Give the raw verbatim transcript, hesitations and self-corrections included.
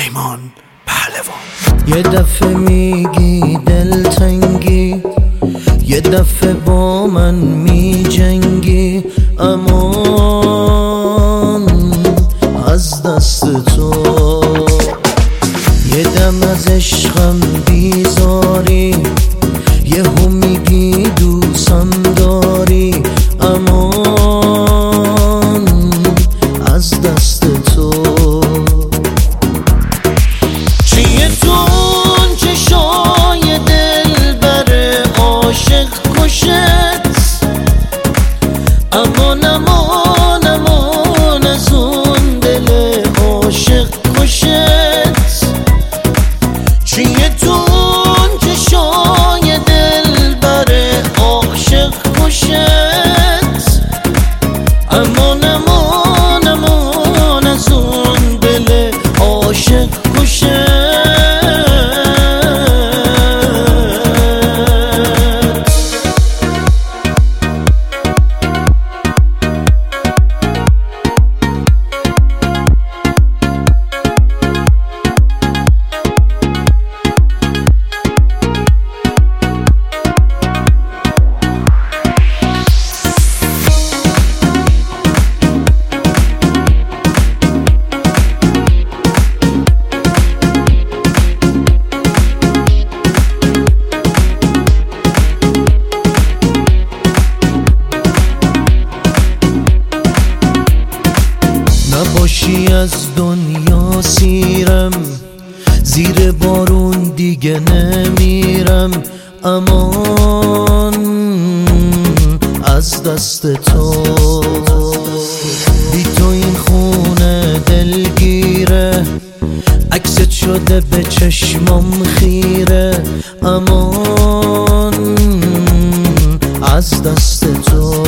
پیمان پهلوان. یه دفعه میگی دلتنگی، یه دفعه با من میجنگی، امان از دست تو. یه دم از عشقم بیزاری، یه هم میگی دوستم داری، امان از دست تو. چیه تون چشای دل بر عاشق کشت، امان امان امان از اون دل عاشق کشت. چیه تون چشای دل بر عاشق کشت، امان امان امان از اون دل عاشق کشت. نباشی از دنیا سیرم، زیر بارون دیگه نمیرم، امان از دست تو. بی تو این خونه دلگیره، عکست شده به چشمام خیره، امان از دست تو.